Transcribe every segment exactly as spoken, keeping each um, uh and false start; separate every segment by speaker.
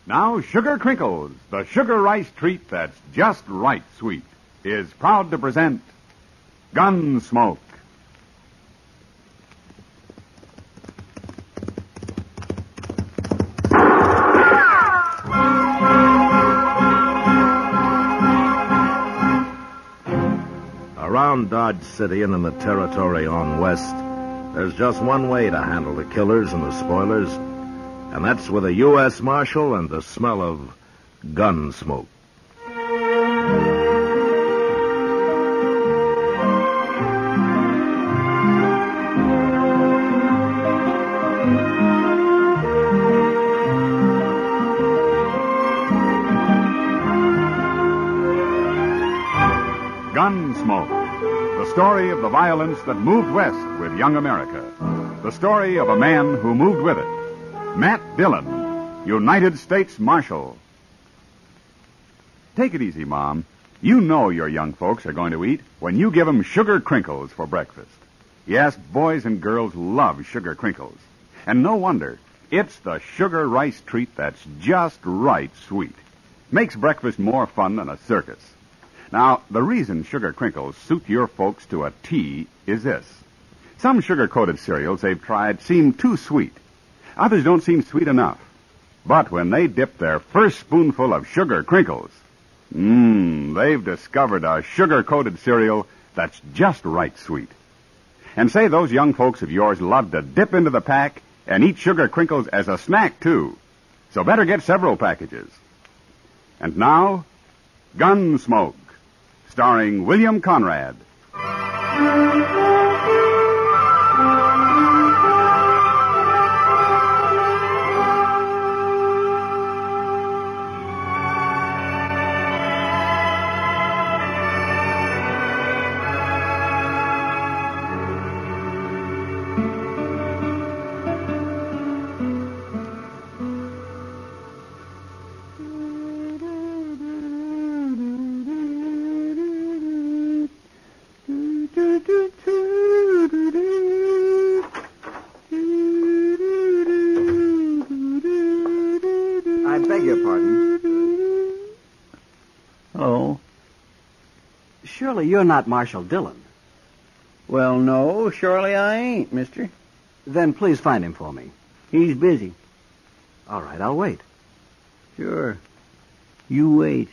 Speaker 1: Now, Sugar Crinkles, the sugar rice treat that's just right sweet, is proud to present Gunsmoke.
Speaker 2: Around Dodge City and in the territory on west, there's just one way to handle the killers and the spoilers, and that's with a U S Marshal and the smell of gun smoke.
Speaker 1: Gunsmoke, the story of the violence that moved west with young America. The story of a man who moved with it. Matt Dillon, United States Marshal. Take it easy, Mom. You know your young folks are going to eat when you give them Sugar Crinkles for breakfast. Yes, boys and girls love Sugar Crinkles. And no wonder. It's the sugar rice treat that's just right sweet. Makes breakfast more fun than a circus. Now, the reason Sugar Crinkles suit your folks to a T is this. Some sugar-coated cereals they've tried seem too sweet. Others don't seem sweet enough. But when they dip their first spoonful of Sugar Crinkles, mmm, they've discovered a sugar-coated cereal that's just right sweet. And say those young folks of yours love to dip into the pack and eat Sugar Crinkles as a snack, too. So better get several packages. And now, Gunsmoke, starring William Conrad.
Speaker 3: I beg your pardon.
Speaker 4: Oh?
Speaker 3: Surely you're not Marshal Dillon.
Speaker 4: Well, no, surely I ain't, mister.
Speaker 3: Then please find him for me.
Speaker 4: He's busy.
Speaker 3: All right, I'll wait.
Speaker 4: Sure. You wait.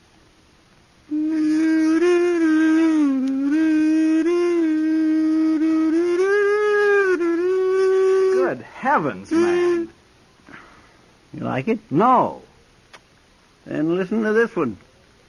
Speaker 3: Good heavens, man.
Speaker 4: You like it?
Speaker 3: No.
Speaker 4: Then listen to this one.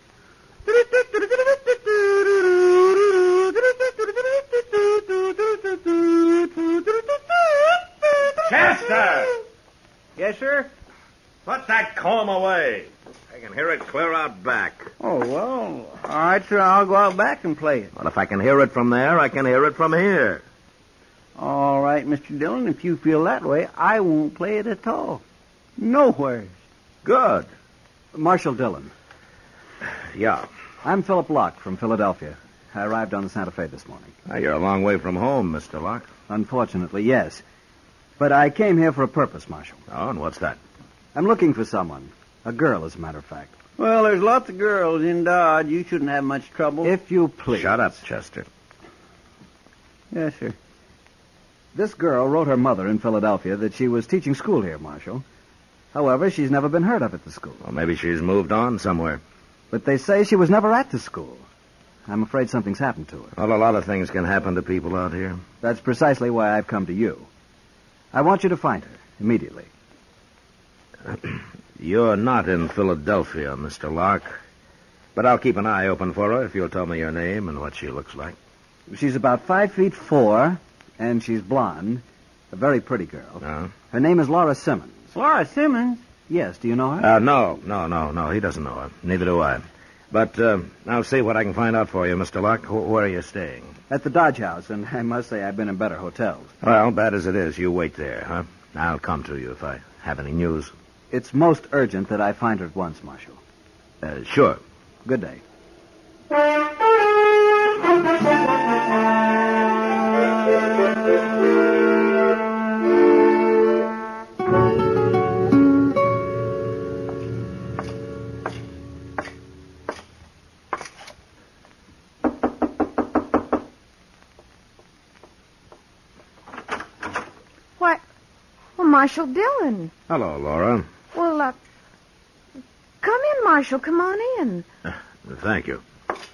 Speaker 2: Chester!
Speaker 4: Yes, sir?
Speaker 2: Put that comb away. I can hear it clear out back.
Speaker 4: Oh, well, all right, sir. I'll go out back and play it.
Speaker 2: Well, if I can hear it from there, I can hear it from here.
Speaker 4: All right, Mister Dillon, if you feel that way, I won't play it at all. Nowhere.
Speaker 2: Good.
Speaker 3: Marshal Dillon.
Speaker 2: Yeah.
Speaker 3: I'm Philip Locke from Philadelphia. I arrived on the Santa Fe this morning.
Speaker 2: Now, you're a long way from home, Mister Locke.
Speaker 3: Unfortunately, yes. But I came here for a purpose, Marshal.
Speaker 2: Oh, and what's that?
Speaker 3: I'm looking for someone. A girl, as a matter of fact.
Speaker 4: Well, there's lots of girls in Dodge. You shouldn't have much trouble.
Speaker 3: If you please.
Speaker 2: Shut up, Chester.
Speaker 4: Yes, sir.
Speaker 3: This girl wrote her mother in Philadelphia that she was teaching school here, Marshal. However, she's never been heard of at the school.
Speaker 2: Well, maybe she's moved on somewhere.
Speaker 3: But they say she was never at the school. I'm afraid something's happened to her.
Speaker 2: Well, a lot of things can happen to people out here.
Speaker 3: That's precisely why I've come to you. I want you to find her, immediately.
Speaker 2: You're not in Philadelphia, Mister Locke. But I'll keep an eye open for her if you'll tell me your name and what she looks like.
Speaker 3: She's about five feet four, and she's blonde. A very pretty girl.
Speaker 2: Uh,
Speaker 3: Her name is Laura Simmons.
Speaker 4: Laura Simmons?
Speaker 3: Yes, do you know her?
Speaker 2: uh, no, no, no, no. He doesn't know her. Neither do I. But uh, I'll see what I can find out for you, Mister Locke. Wh- Where are you staying?
Speaker 3: At the Dodge House, and I must say I've been in better hotels.
Speaker 2: Well, bad as it is, you wait there, huh? I'll come to you if I have any news.
Speaker 3: It's most urgent that I find her at once, Marshal.
Speaker 2: Uh, sure.
Speaker 3: Good day.
Speaker 5: Marshall Dillon.
Speaker 2: Hello, Laura.
Speaker 5: Well, uh, come in, Marshall. Come on in.
Speaker 2: Uh, thank you.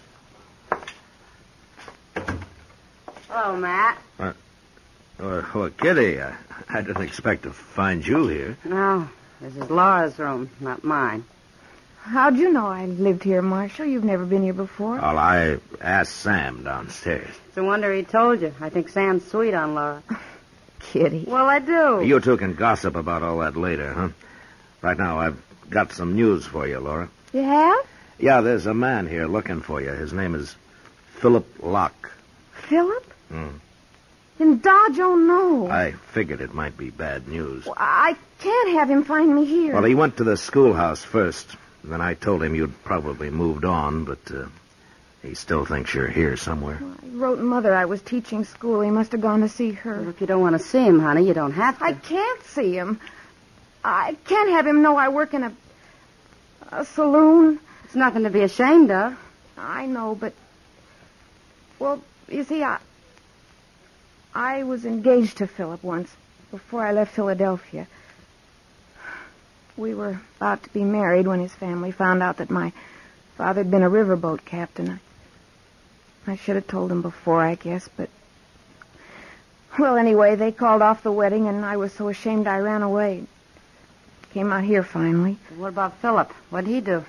Speaker 6: Hello, Matt.
Speaker 2: Uh, uh, well, Kitty, I, I didn't expect to find you here.
Speaker 6: No, this is Laura's room, not mine.
Speaker 5: How'd you know I lived here, Marshall? You've never been here before.
Speaker 2: Well, I asked Sam downstairs.
Speaker 6: It's a wonder he told you. I think Sam's sweet on Laura.
Speaker 5: Kitty.
Speaker 6: Well, I do.
Speaker 2: You two can gossip about all that later, huh? Right now, I've got some news for you, Laura.
Speaker 5: You have?
Speaker 2: Yeah, there's a man here looking for you. His name is Philip Locke.
Speaker 5: Philip?
Speaker 2: Hmm.
Speaker 5: In Dodge, oh no.
Speaker 2: I figured it might be bad news.
Speaker 5: Well, I can't have him find me here.
Speaker 2: Well, he went to the schoolhouse first. Then I told him you'd probably moved on, but uh, he still thinks you're here somewhere.
Speaker 5: I wrote Mother I was teaching school. He must have gone to see her.
Speaker 6: Well, if you don't want to see him, honey, you don't have to.
Speaker 5: I can't see him. I can't have him know I work in a, a saloon.
Speaker 6: It's nothing to be ashamed of.
Speaker 5: I know, but... Well, you see, I... I was engaged to Philip once, before I left Philadelphia. We were about to be married when his family found out that my father had been a riverboat captain. I, I should have told him before, I guess, but... Well, anyway, they called off the wedding, and I was so ashamed I ran away. Came out here finally.
Speaker 6: What about Philip? What'd he do?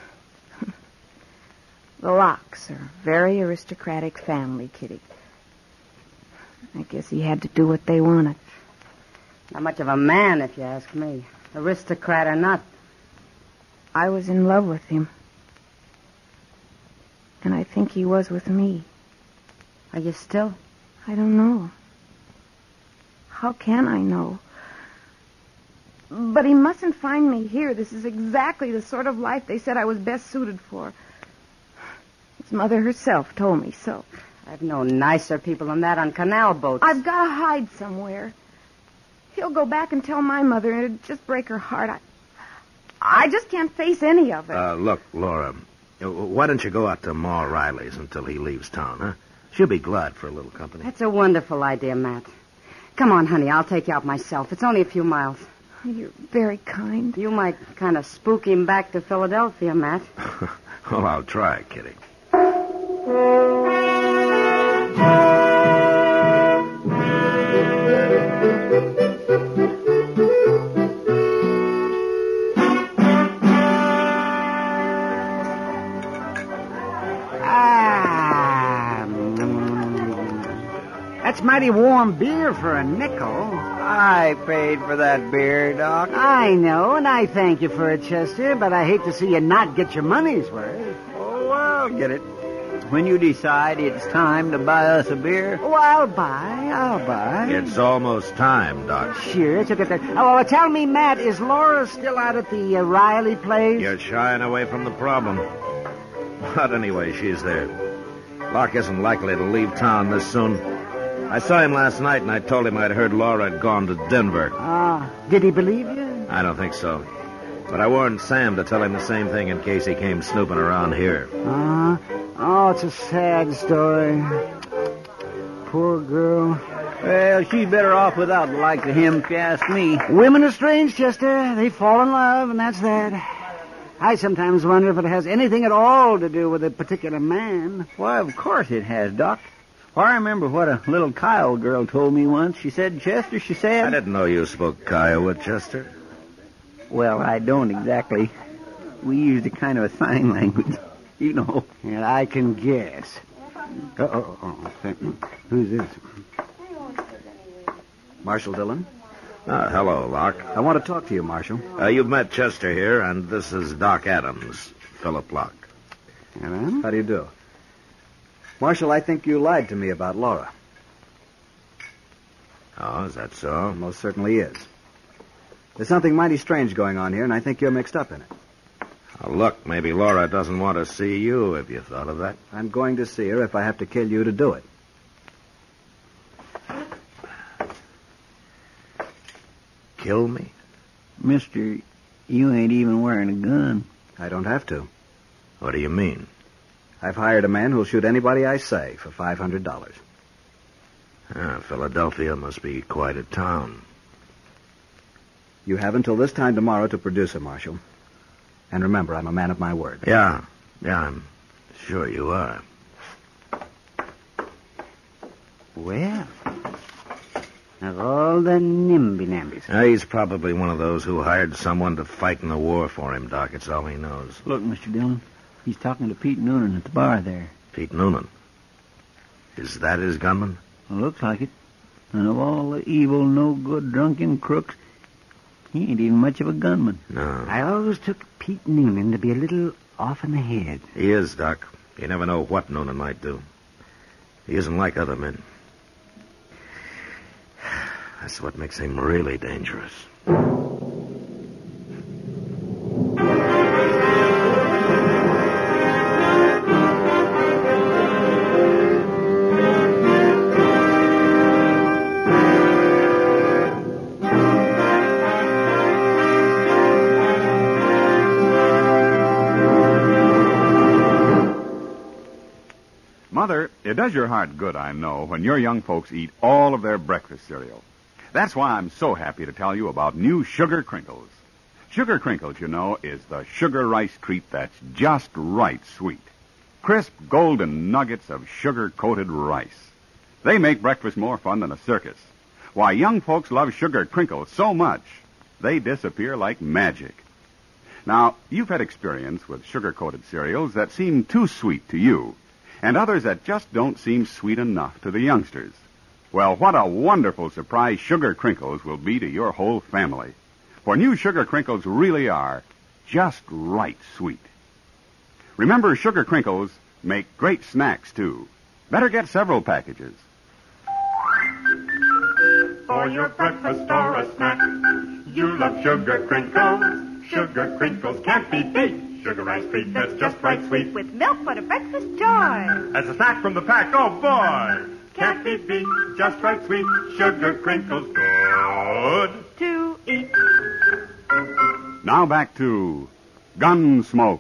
Speaker 5: The Lockes are a very aristocratic family, Kitty. I guess he had to do what they wanted.
Speaker 6: Not much of a man, if you ask me. Aristocrat or not.
Speaker 5: I was in love with him. And I think he was with me.
Speaker 6: Are you still?
Speaker 5: I don't know. How can I know? But he mustn't find me here. This is exactly the sort of life they said I was best suited for. His mother herself told me so.
Speaker 6: I've known nicer people than that on canal boats.
Speaker 5: I've got to hide somewhere. He'll go back and tell my mother, and it'd just break her heart. I, I just can't face any of it.
Speaker 2: Uh, look, Laura, why don't you go out to Ma Riley's until he leaves town, huh? She'll be glad for a little company.
Speaker 6: That's a wonderful idea, Matt. Come on, honey, I'll take you out myself. It's only a few miles.
Speaker 5: You're very kind.
Speaker 6: You might kind of spook him back to Philadelphia, Matt.
Speaker 2: Well, I'll try, Kitty.
Speaker 4: That's mighty warm beer for a nickel.
Speaker 3: I paid for that beer, Doc.
Speaker 4: I know, and I thank you for it, Chester, but I hate to see you not get your money's worth.
Speaker 3: Oh, well, get it. When you decide it's time to buy us a beer.
Speaker 4: Oh, I'll buy, I'll buy.
Speaker 2: It's almost time, Doc.
Speaker 4: Sure, it's a good thing. Oh, well, tell me, Matt, is Laura still out at the uh, Riley place?
Speaker 2: You're shying away from the problem. But anyway, she's there. Locke isn't likely to leave town this soon. I saw him last night, and I told him I'd heard Laura had gone to Denver.
Speaker 4: Ah, did he believe you?
Speaker 2: I don't think so. But I warned Sam to tell him the same thing in case he came snooping around here.
Speaker 4: Ah, oh, it's a sad story. Poor girl.
Speaker 3: Well, she's better off without the like of him, if you ask me.
Speaker 4: Women are strange, Chester. They fall in love, and that's that. I sometimes wonder if it has anything at all to do with a particular man.
Speaker 3: Why, of course it has, Doc. Well, I remember what a little Kyle girl told me once. She said, Chester, she said...
Speaker 2: I didn't know you spoke Kiowa, Chester.
Speaker 3: Well, I don't exactly. We used a kind of a sign language, you know.
Speaker 4: Yeah, I can guess. Uh-oh. Oh, who's this?
Speaker 3: Marshall Dillon?
Speaker 2: Ah, hello, Locke.
Speaker 3: I want to talk to you, Marshall.
Speaker 2: Uh, you've met Chester here, and this is Doc Adams, Philip Locke.
Speaker 4: Hello?
Speaker 3: How do you do? Marshall, I think you lied to me about Laura.
Speaker 2: Oh, is that so?
Speaker 3: It most certainly is. There's something mighty strange going on here, and I think you're mixed up in it.
Speaker 2: Oh, look, maybe Laura doesn't want to see you. Have you thought of that?
Speaker 3: I'm going to see her if I have to kill you to do it.
Speaker 2: Kill me?
Speaker 3: Mister, you ain't even wearing a gun. I don't have to.
Speaker 2: What do you mean?
Speaker 3: I've hired a man who'll shoot anybody I say for five hundred dollars.
Speaker 2: Ah, Philadelphia must be quite a town.
Speaker 3: You have until this time tomorrow to produce it, Marshal. And remember, I'm a man of my word.
Speaker 2: Yeah, yeah, I'm sure you are.
Speaker 4: Well, of all the nimby-nambies.
Speaker 2: Uh, he's probably one of those who hired someone to fight in the war for him, Doc. It's all he knows.
Speaker 7: Look, Mister Dillon, he's talking to Pete Noonan at the bar there.
Speaker 2: Pete Noonan. Is that his gunman?
Speaker 7: Well, looks like it. And of all the evil, no-good, drunken crooks, he ain't even much of a gunman.
Speaker 2: No.
Speaker 4: I always took Pete Noonan to be a little off in the head.
Speaker 2: He is, Doc. You never know what Noonan might do. He isn't like other men. That's what makes him really dangerous.
Speaker 1: Mother, it does your heart good, I know, when your young folks eat all of their breakfast cereal. That's why I'm so happy to tell you about new Sugar Crinkles. Sugar Crinkles, you know, is the sugar rice treat that's just right sweet. Crisp, golden nuggets of sugar-coated rice. They make breakfast more fun than a circus. Why, young folks love Sugar Crinkles so much, they disappear like magic. Now, you've had experience with sugar-coated cereals that seem too sweet to you, and others that just don't seem sweet enough to the youngsters. Well, what a wonderful surprise Sugar Crinkles will be to your whole family. For new Sugar Crinkles really are just right sweet. Remember, Sugar Crinkles make great snacks, too. Better get several packages.
Speaker 8: For your breakfast or a snack, you love Sugar Crinkles. Sugar Crinkles can't be beat. Sugar ice treat that's just right sweet.
Speaker 9: With milk for the breakfast joy.
Speaker 8: As a snack from the pack, oh boy! Can't be beat, just right sweet. Sugar Crinkles, good
Speaker 9: to eat.
Speaker 1: Now back to Gunsmoke.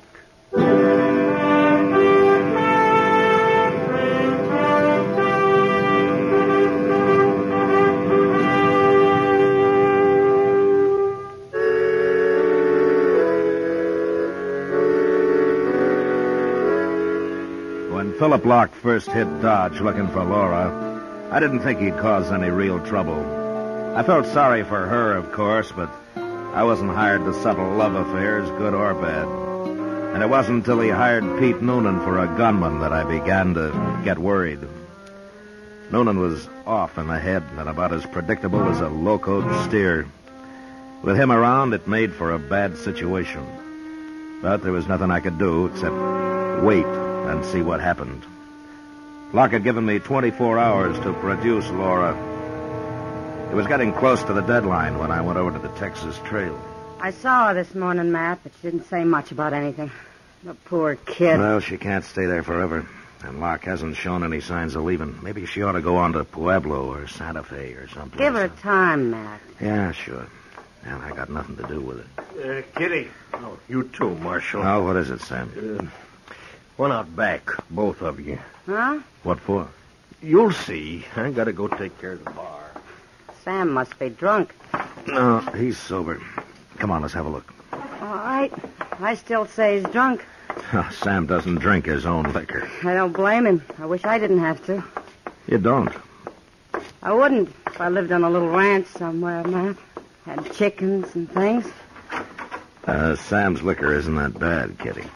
Speaker 2: When Philip Locke first hit Dodge looking for Laura, I didn't think he'd cause any real trouble. I felt sorry for her, of course, but I wasn't hired to settle love affairs, good or bad. And it wasn't until he hired Pete Noonan for a gunman that I began to get worried. Noonan was off in the head and about as predictable as a locoed steer. With him around, it made for a bad situation. But there was nothing I could do except wait and see what happened. Locke had given me twenty-four hours to produce Laura. It was getting close to the deadline when I went over to the Texas Trail.
Speaker 6: I saw her this morning, Matt, but she didn't say much about anything. The poor kid.
Speaker 2: Well, she can't stay there forever. And Locke hasn't shown any signs of leaving. Maybe she ought to go on to Pueblo or Santa Fe or something.
Speaker 6: Give her time, Matt.
Speaker 2: Yeah, sure. And I got nothing to do with it.
Speaker 10: Uh, Kitty. Oh, you too, Marshal.
Speaker 2: Oh, what is it, Sam?
Speaker 10: Uh, one out back, both of you.
Speaker 6: Huh?
Speaker 2: What for?
Speaker 10: You'll see. I gotta go take care of the bar.
Speaker 6: Sam must be drunk.
Speaker 2: No, he's sober. Come on, let's have a look.
Speaker 6: All right. I still say he's drunk.
Speaker 2: Sam doesn't drink his own liquor.
Speaker 6: I don't blame him. I wish I didn't have to.
Speaker 2: You don't?
Speaker 6: I wouldn't if I lived on a little ranch somewhere, Matt. Had chickens and things.
Speaker 2: Uh, Sam's liquor isn't that bad, Kitty.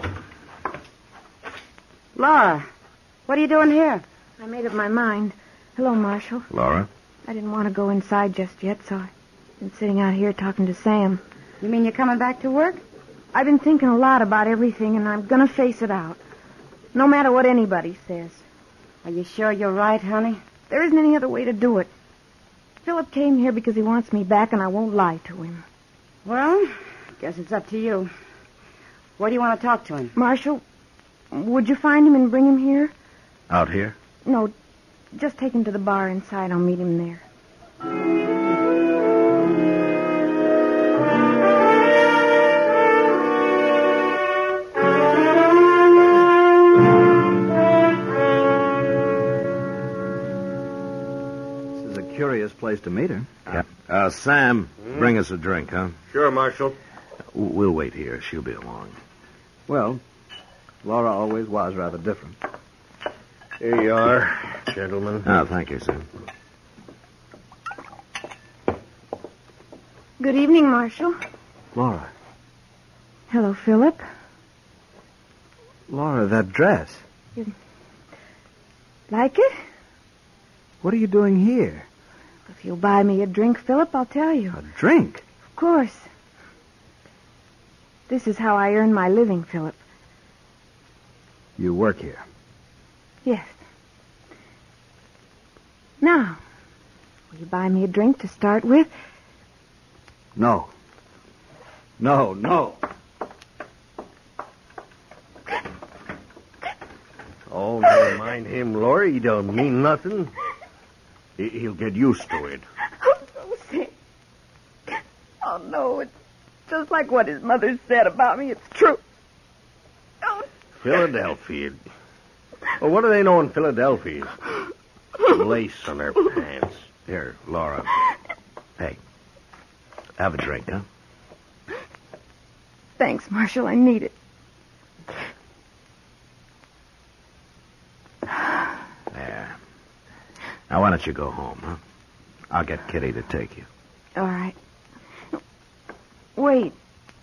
Speaker 6: Laura, what are you doing here?
Speaker 5: I made up my mind. Hello, Marshal.
Speaker 2: Laura?
Speaker 5: I didn't want to go inside just yet, so I've been sitting out here talking to Sam.
Speaker 6: You mean you're coming back to work?
Speaker 5: I've been thinking a lot about everything, and I'm going to face it out. No matter what anybody says.
Speaker 6: Are you sure you're right, honey?
Speaker 5: There isn't any other way to do it. Philip came here because he wants me back, and I won't lie to him.
Speaker 6: Well, guess it's up to you. Where do you want to talk to him?
Speaker 5: Marshal, would you find him and bring him here?
Speaker 2: Out here?
Speaker 5: No, just take him to the bar inside. I'll meet him there.
Speaker 3: Curious place to meet her.
Speaker 2: Yeah. Uh, Sam,
Speaker 10: Hmm?
Speaker 2: bring us a drink, huh?
Speaker 10: Sure, Marshal.
Speaker 2: We'll wait here. She'll be along.
Speaker 3: Well, Laura always was rather different.
Speaker 10: Here you are, gentlemen.
Speaker 2: Oh, thank you, Sam.
Speaker 5: Good evening, Marshal.
Speaker 3: Laura.
Speaker 5: Hello, Philip.
Speaker 3: Laura, that dress.
Speaker 5: Like it?
Speaker 3: What are you doing here?
Speaker 5: If you'll buy me a drink, Philip, I'll tell you.
Speaker 3: A drink?
Speaker 5: Of course. This is how I earn my living, Philip.
Speaker 3: You work here?
Speaker 5: Yes. Now, will you buy me a drink to start with?
Speaker 3: No. No, no.
Speaker 10: Oh, never mind him, Laura. He don't mean nothing. He- He'll get used to it.
Speaker 5: Oh, no, Sam. Oh, no, it's just like what his mother said about me. It's true. Oh.
Speaker 10: Philadelphia. Well, what do they know in Philadelphia? Lace on their pants.
Speaker 2: Here, Laura. Hey, have a drink, huh?
Speaker 5: Thanks, Marshal. I need it.
Speaker 2: There. Now, why don't you go home, huh? I'll get Kitty to take you.
Speaker 5: All right. Wait.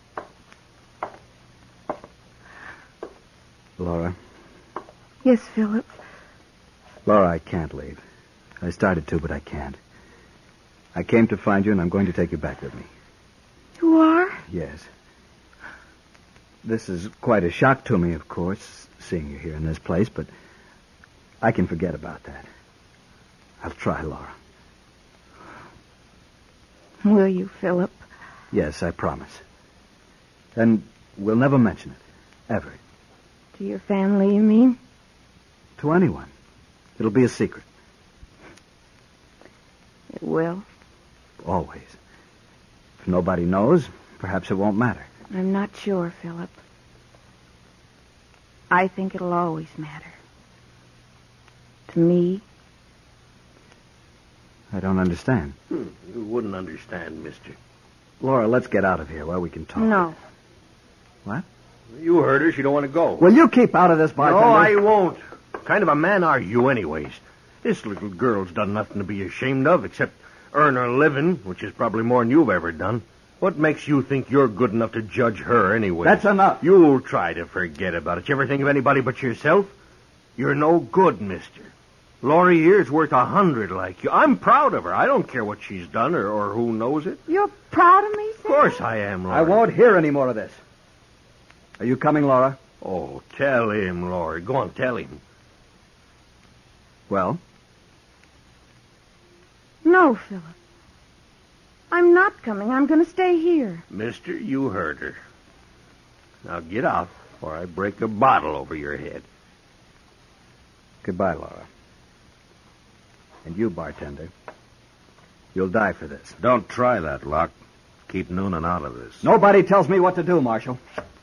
Speaker 3: Laura.
Speaker 5: Yes, Philip.
Speaker 3: Laura, I can't leave. I started to, but I can't. I came to find you, and I'm going to take you back with me.
Speaker 5: You are?
Speaker 3: Yes. This is quite a shock to me, of course, seeing you here in this place, but I can forget about that. I'll try, Laura.
Speaker 5: Will you, Philip?
Speaker 3: Yes, I promise. And we'll never mention it. Ever.
Speaker 5: To your family, you mean?
Speaker 3: To anyone. It'll be a secret.
Speaker 5: It will.
Speaker 3: Always. If nobody knows, perhaps it won't matter.
Speaker 5: I'm not sure, Philip. I think it'll always matter. To me.
Speaker 3: I don't understand.
Speaker 10: Hmm, you wouldn't understand, mister.
Speaker 3: Laura, let's get out of here where we can talk.
Speaker 5: No.
Speaker 3: What?
Speaker 10: You heard her. She don't want to go.
Speaker 3: Will you keep out of this, bartender?
Speaker 10: No, I won't. What kind of a man are you, anyways? This little girl's done nothing to be ashamed of, except earn her living, which is probably more than you've ever done. What makes you think you're good enough to judge her, anyway?
Speaker 3: That's enough.
Speaker 10: You'll try to forget about it. You ever think of anybody but yourself? You're no good, mister. Laurie here's worth a hundred like you. I'm proud of her. I don't care what she's done or, or who knows it.
Speaker 5: You're proud of me, Sam?
Speaker 10: Of course I am, Laurie.
Speaker 3: I won't hear any more of this. Are you coming, Laura?
Speaker 10: Oh, tell him, Laurie. Go on, tell him.
Speaker 3: Well?
Speaker 5: No, Philip. I'm not coming. I'm going to stay here.
Speaker 10: Mister, you heard her. Now get out, or I break a bottle over your head.
Speaker 3: Goodbye, Laura. And you, bartender. You'll die for this.
Speaker 2: Don't try that, Locke. Keep Noonan out of this.
Speaker 3: Nobody tells me what to do, Marshal.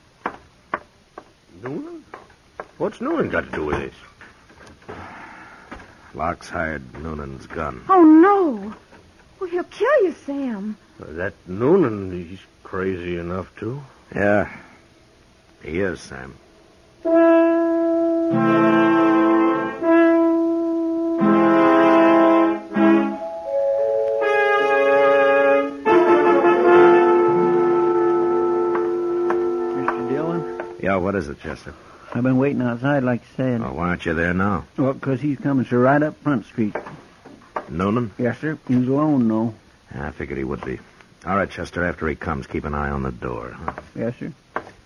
Speaker 10: Noonan? What's Noonan got to do with this?
Speaker 2: Locke's hired Noonan's gun.
Speaker 5: Oh, no. Well, he'll kill you, Sam.
Speaker 10: Uh, that Noonan, he's crazy enough to.
Speaker 2: Yeah, he is, Sam. Yeah, what is it, Chester?
Speaker 7: I've been waiting outside, like you said.
Speaker 2: Well, why aren't you there now?
Speaker 7: Well, because he's coming, sir, right up Front Street.
Speaker 2: Noonan?
Speaker 7: Yes, sir. He's alone, though.
Speaker 2: I figured he would be. All right, Chester, after he comes, keep an eye on the door. Huh?
Speaker 7: Yes, sir.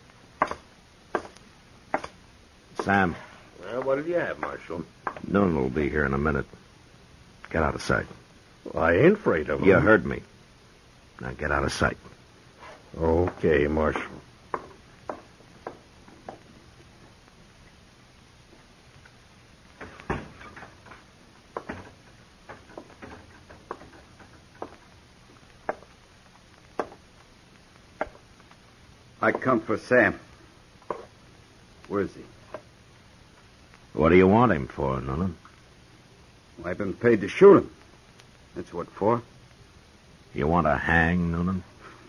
Speaker 2: Sam,
Speaker 10: Well, what did you have, Marshal?
Speaker 2: Noonan will be here in a minute. Get out of sight.
Speaker 10: Well, I ain't afraid of him.
Speaker 2: You heard me. Now get out of sight.
Speaker 10: Okay, Marshal.
Speaker 11: I come for Sam. Where's he?
Speaker 2: What do you want him for, Noonan?
Speaker 11: Well, I've been paid to shoot him. That's what for.
Speaker 2: You want to hang, Noonan?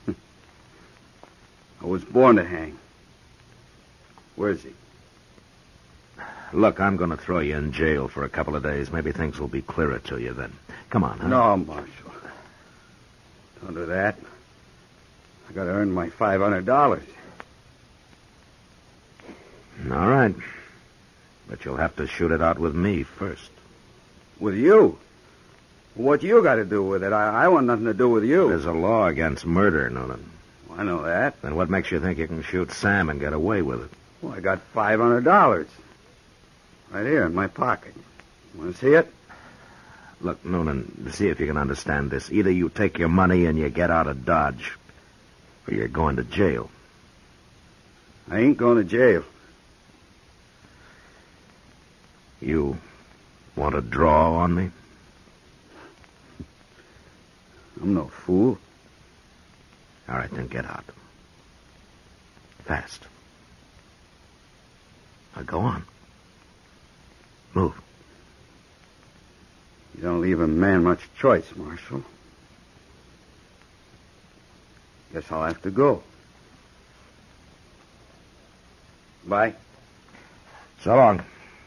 Speaker 11: I was born to hang. Where's he?
Speaker 2: Look, I'm going to throw you in jail for a couple of days. Maybe things will be clearer to you then. Come on, huh?
Speaker 11: No, Marshal. Don't do that. I got to earn my five hundred dollars.
Speaker 2: All right. But you'll have to shoot it out with me first.
Speaker 11: With you? What you got to do with it? I, I want nothing to do with you.
Speaker 2: There's a law against murder, Noonan.
Speaker 11: Well, I know that.
Speaker 2: Then what makes you think you can shoot Sam and get away with it?
Speaker 11: Well, I got five hundred dollars. Right here in my pocket. Want to see it?
Speaker 2: Look, Noonan, see if you can understand this. Either you take your money and you get out of Dodge, or you're going to jail.
Speaker 11: I ain't going to jail.
Speaker 2: You want to draw on me?
Speaker 11: I'm no fool.
Speaker 2: All right, then get out. Fast. Now go on. Move.
Speaker 11: You don't leave a man much choice, Marshal. Guess I'll have to go. Bye.
Speaker 2: So long.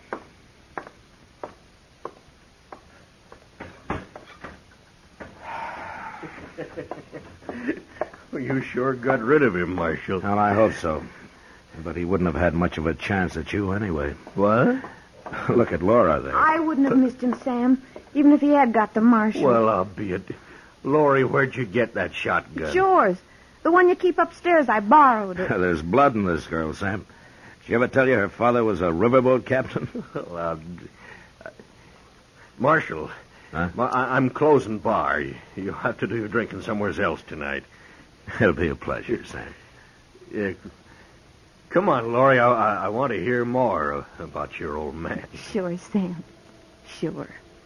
Speaker 10: Well, you sure got rid of him, Marshal.
Speaker 2: Well, I hope so. But he wouldn't have had much of a chance at you anyway.
Speaker 10: What?
Speaker 2: Look at Laura there.
Speaker 5: I wouldn't have missed him, Sam, even if he had got the Marshal.
Speaker 10: Well, I'll be it. Laurie, where'd you get that shotgun?
Speaker 5: It's yours. The one you keep upstairs. I borrowed it.
Speaker 2: There's blood in this girl, Sam. Did she ever tell you her father was a riverboat captain?
Speaker 10: Well, uh, uh, Marshal,
Speaker 2: huh?
Speaker 10: I- I'm closing bar. You'll have to do your drinking somewhere else tonight.
Speaker 2: It'll be a pleasure, Sam.
Speaker 10: Yeah. Come on, Laurie. I, I, I want to hear more about your old man.
Speaker 5: Sure, Sam. Sure.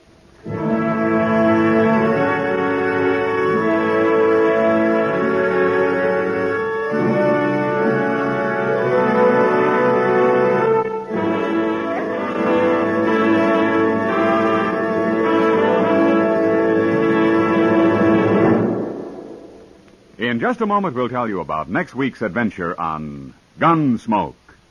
Speaker 1: In just a moment, we'll tell you about next week's adventure on Gunsmoke.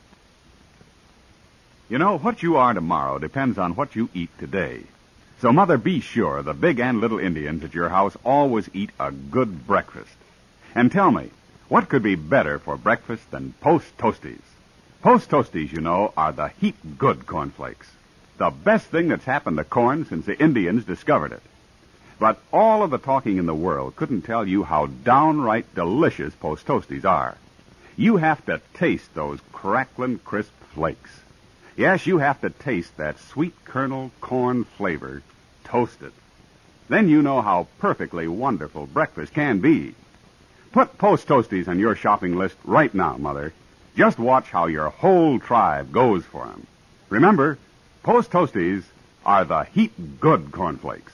Speaker 1: You know, what you are tomorrow depends on what you eat today. So, Mother, be sure the big and little Indians at your house always eat a good breakfast. And tell me, what could be better for breakfast than Post Toasties? Post Toasties, you know, are the heap good cornflakes. The best thing that's happened to corn since the Indians discovered it. But all of the talking in the world couldn't tell you how downright delicious Post Toasties are. You have to taste those crackling, crisp flakes. Yes, you have to taste that sweet kernel corn flavor toasted. Then you know how perfectly wonderful breakfast can be. Put Post Toasties on your shopping list right now, Mother. Just watch how your whole tribe goes for them. Remember, Post Toasties are the heap good cornflakes.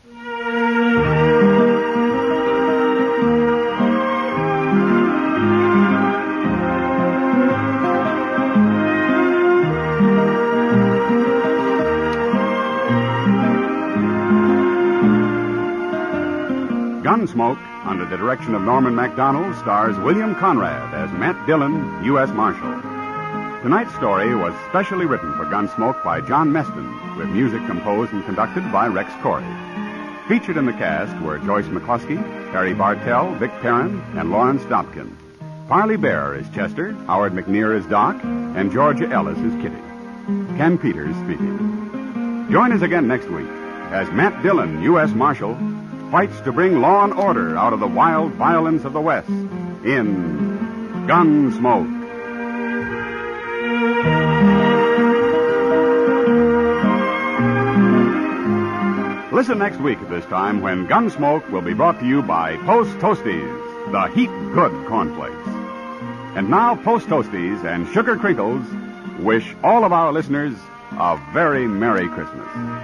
Speaker 1: Gunsmoke, under the direction of Norman MacDonald, stars William Conrad as Matt Dillon, U S Marshal. Tonight's story was specially written for Gunsmoke by John Meston, with music composed and conducted by Rex Corey. Featured in the cast were Joyce McCluskey, Harry Bartell, Vic Perrin, and Lawrence Dobkin. Parley Bear is Chester, Howard McNear is Doc, and Georgia Ellis is Kitty. Ken Peters speaking. Join us again next week as Matt Dillon, U S Marshal, fights to bring law and order out of the wild violence of the West in Gunsmoke. Listen next week at this time when Gunsmoke will be brought to you by Post Toasties, the heap good cornflakes. And now Post Toasties and Sugar Crinkles wish all of our listeners a very Merry Christmas.